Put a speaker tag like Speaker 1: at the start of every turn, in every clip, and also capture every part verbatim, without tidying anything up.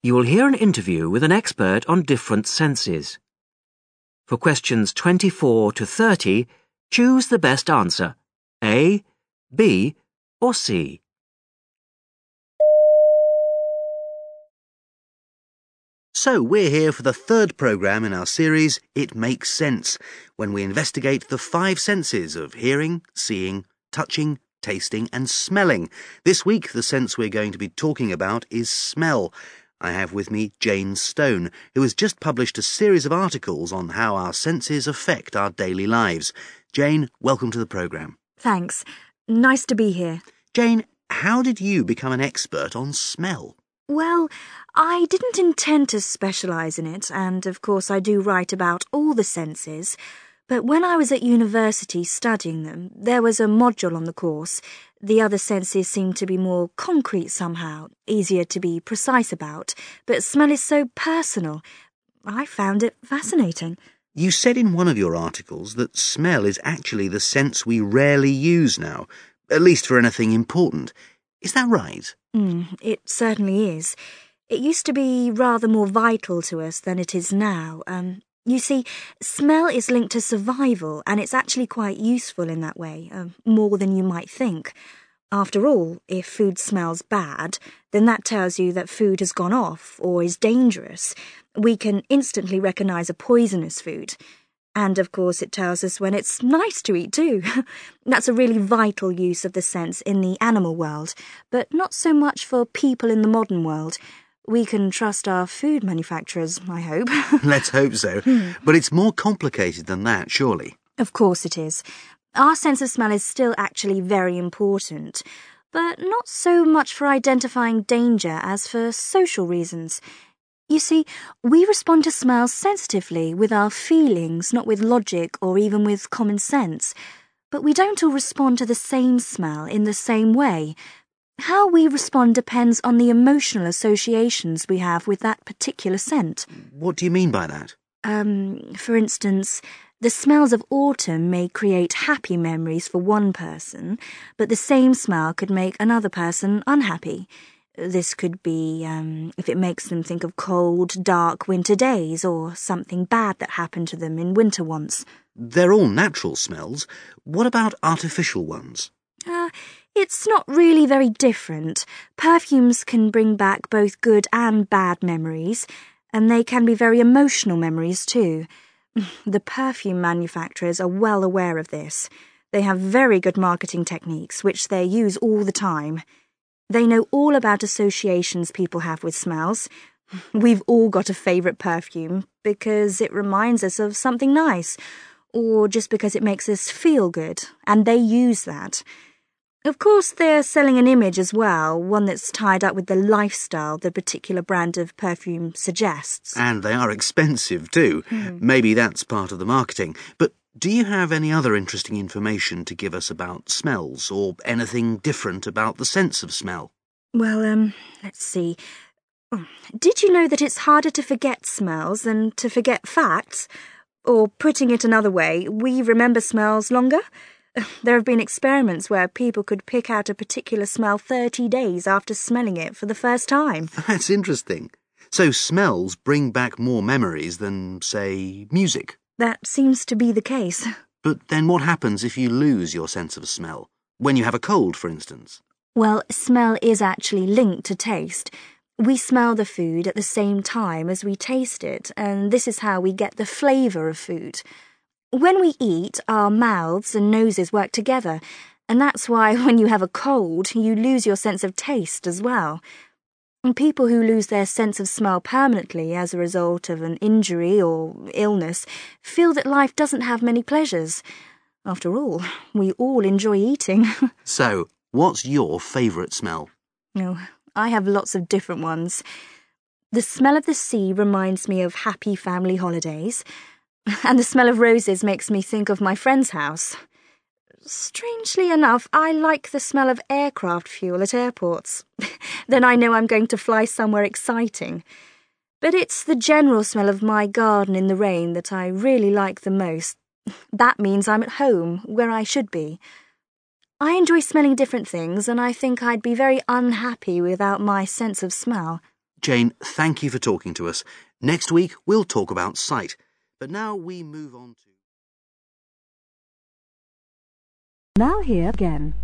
Speaker 1: You will hear an interview with an expert on different senses. For questions twenty-four to thirty, choose the best answer, A, B, or C.
Speaker 2: So we're here for the third programme in our series, It Makes Sense, when we investigate the five senses of hearing, seeing, touching, tasting and smelling. This week, the sense we're going to be talking about is smell. I have with me Jane Stone, who has just published a series of articles on how our senses affect our daily lives. Jane, welcome to the programme.
Speaker 3: Thanks. Nice to be here.
Speaker 2: Jane, how did you become an expert on smell?
Speaker 3: Well, I didn't intend to specialise in it, and of course I do write about all the senses. But when I was at university studying them, there was a module on the course. The other senses seemed to be more concrete somehow, easier to be precise about, but smell is so personal. I found it fascinating.
Speaker 2: You said in one of your articles that smell is actually the sense we rarely use now, at least for anything important. Is that right?
Speaker 3: Mm, it certainly is. It used to be rather more vital to us than it is now. Um, you see, smell is linked to survival, and it's actually quite useful in that way, uh, more than you might think. After all, if food smells bad, then that tells you that food has gone off or is dangerous. We can instantly recognise a poisonous food. And, of course, it tells us when it's nice to eat, too. That's a really vital use of the sense in the animal world, but not so much for people in the modern world. We can trust our food manufacturers, I hope.
Speaker 2: Let's hope so. But it's more complicated than that, surely.
Speaker 3: Of course it is. Our sense of smell is still actually very important, but not so much for identifying danger as for social reasons. You see, we respond to smell sensitively with our feelings, not with logic or even with common sense. But we don't all respond to the same smell in the same way. How we respond depends on the emotional associations we have with that particular scent.
Speaker 2: What do you mean by that?
Speaker 3: Um, for instance, the smells of autumn may create happy memories for one person, but the same smell could make another person unhappy. This could be um, if it makes them think of cold, dark winter days or something bad that happened to them in winter once.
Speaker 2: They're all natural smells. What about artificial ones?
Speaker 3: Uh, it's not really very different. Perfumes can bring back both good and bad memories, and they can be very emotional memories too. The perfume manufacturers are well aware of this. They have very good marketing techniques, which they use all the time. They know all about associations people have with smells. We've all got a favourite perfume because it reminds us of something nice, or just because it makes us feel good, and they use that. Of course, they're selling an image as well, one that's tied up with the lifestyle the particular brand of perfume suggests.
Speaker 2: And they are expensive too. Mm. Maybe that's part of the marketing. But do you have any other interesting information to give us about smells, or anything different about the sense of smell?
Speaker 3: Well, um, let's see. Did you know that it's harder to forget smells than to forget facts? Or, putting it another way, we remember smells longer? There have been experiments where people could pick out a particular smell thirty days after smelling it for the first time.
Speaker 2: That's interesting. So smells bring back more memories than, say, music?
Speaker 3: That seems to be the case.
Speaker 2: But then what happens if you lose your sense of smell? When you have a cold, for instance?
Speaker 3: Well, smell is actually linked to taste. We smell the food at the same time as we taste it, and this is how we get the flavour of food. When we eat, our mouths and noses work together, and that's why when you have a cold, you lose your sense of taste as well. And people who lose their sense of smell permanently as a result of an injury or illness feel that life doesn't have many pleasures. After all, we all enjoy eating.
Speaker 2: So, what's your favourite smell?
Speaker 3: Oh, I have lots of different ones. The smell of the sea reminds me of happy family holidays. And the smell of roses makes me think of my friend's house. Strangely enough, I like the smell of aircraft fuel at airports. Then I know I'm going to fly somewhere exciting. But it's the general smell of my garden in the rain that I really like the most. That means I'm at home, where I should be. I enjoy smelling different things, and I think I'd be very unhappy without my sense of smell.
Speaker 2: Jane, thank you for talking to us. Next week, we'll talk about sight. But now we move on to...
Speaker 4: Now here again.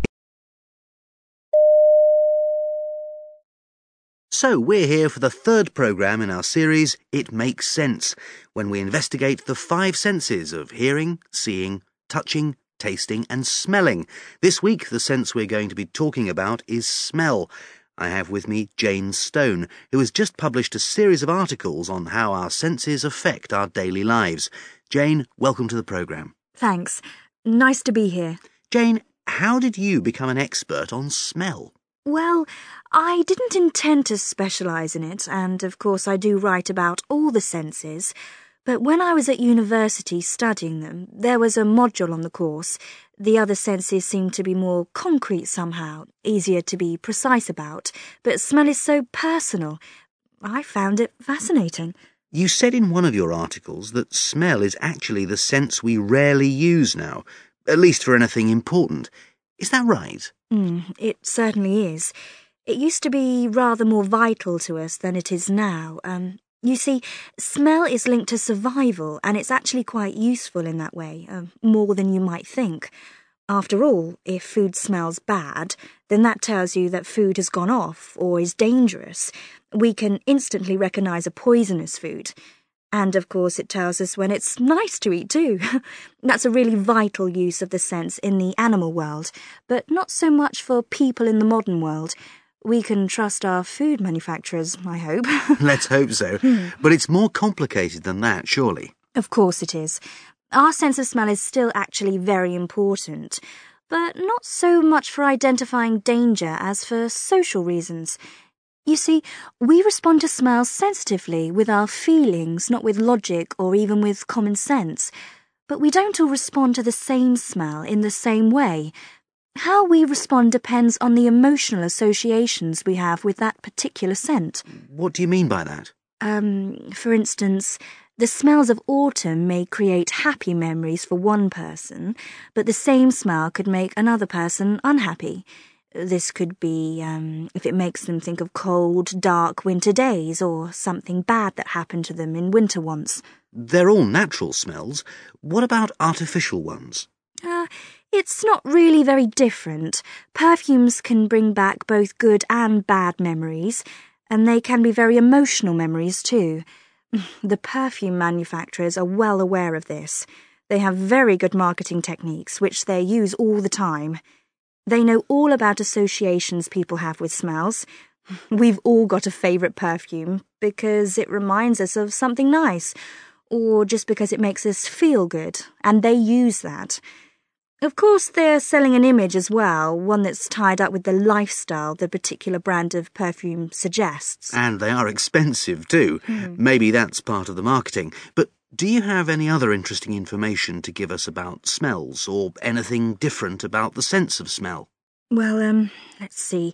Speaker 2: So we're here for the third programme in our series, It Makes Sense, when we investigate the five senses of hearing, seeing, touching, tasting and smelling. This week, the sense we're going to be talking about is smell. I have with me Jane Stone, who has just published a series of articles on how our senses affect our daily lives. Jane, welcome to the programme.
Speaker 3: Thanks. Nice to be here.
Speaker 2: Jane, how did you become an expert on smell?
Speaker 3: Well, I didn't intend to specialise in it, and of course I do write about all the senses, but when I was at university studying them, there was a module on the course. The other senses seemed to be more concrete somehow, easier to be precise about, but smell is so personal. I found it fascinating.
Speaker 2: You said in one of your articles that smell is actually the sense we rarely use now, at least for anything important. Is that right?
Speaker 3: Mm, it certainly is. It used to be rather more vital to us than it is now. Um, you see, smell is linked to survival, and it's actually quite useful in that way, uh, more than you might think. After all, if food smells bad, then that tells you that food has gone off or is dangerous. We can instantly recognise a poisonous food. And, of course, it tells us when it's nice to eat, too. That's a really vital use of the sense in the animal world, but not so much for people in the modern world. We can trust our food manufacturers, I hope.
Speaker 2: Let's hope so.
Speaker 3: Hmm.
Speaker 2: But it's more complicated than that, surely.
Speaker 3: Of course it is. Our sense of smell is still actually very important, but not so much for identifying danger as for social reasons. You see, we respond to smells sensitively with our feelings, not with logic or even with common sense. But we don't all respond to the same smell in the same way. How we respond depends on the emotional associations we have with that particular scent.
Speaker 2: What do you mean by that?
Speaker 3: Um, for instance, the smells of autumn may create happy memories for one person, but the same smell could make another person unhappy. This could be um, if it makes them think of cold, dark winter days or something bad that happened to them in winter once.
Speaker 2: They're all natural smells. What about artificial ones?
Speaker 3: Uh, it's not really very different. Perfumes can bring back both good and bad memories, and they can be very emotional memories too. The perfume manufacturers are well aware of this. They have very good marketing techniques, which they use all the time. They know all about associations people have with smells. We've all got a favourite perfume because it reminds us of something nice, or just because it makes us feel good, and they use that. Of course, they're selling an image as well, one that's tied up with the lifestyle the particular brand of perfume suggests.
Speaker 2: And they are expensive too.
Speaker 3: Mm.
Speaker 2: Maybe that's part of the marketing. But do you have any other interesting information to give us about smells, or anything different about the sense of smell?
Speaker 3: Well, um, let's see.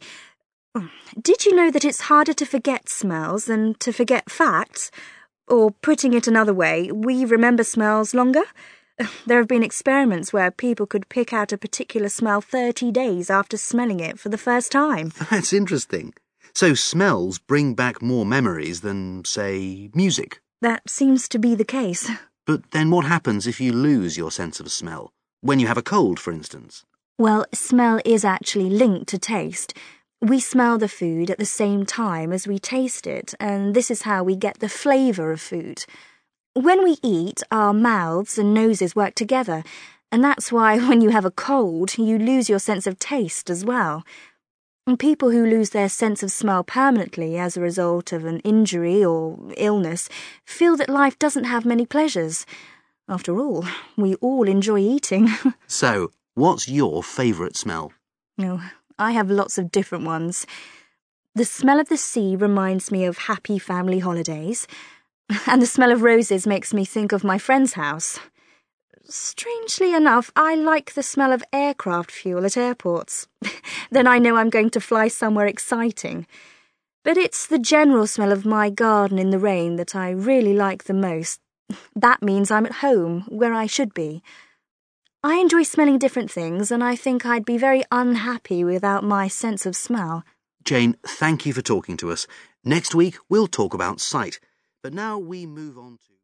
Speaker 3: Did you know that it's harder to forget smells than to forget facts? Or, putting it another way, we remember smells longer? There have been experiments where people could pick out a particular smell thirty days after smelling it for the first time.
Speaker 2: That's interesting. So smells bring back more memories than, say, music.
Speaker 3: That seems to be the case.
Speaker 2: But then what happens if you lose your sense of smell? When you have a cold, for instance?
Speaker 3: Well, smell is actually linked to taste. We smell the food at the same time as we taste it, and this is how we get the flavour of food. When we eat, our mouths and noses work together, and that's why when you have a cold, you lose your sense of taste as well. And people who lose their sense of smell permanently as a result of an injury or illness feel that life doesn't have many pleasures. After all, we all enjoy eating.
Speaker 2: So, what's your favourite smell?
Speaker 3: Oh, I have lots of different ones. The smell of the sea reminds me of happy family holidays, and the smell of roses makes me think of my friend's house. Strangely enough, I like the smell of aircraft fuel at airports. Then I know I'm going to fly somewhere exciting. But it's the general smell of my garden in the rain that I really like the most. That means I'm at home, where I should be. I enjoy smelling different things, and I think I'd be very unhappy without my sense of smell.
Speaker 2: Jane, thank you for talking to us. Next week, we'll talk about sight, but now we move on to...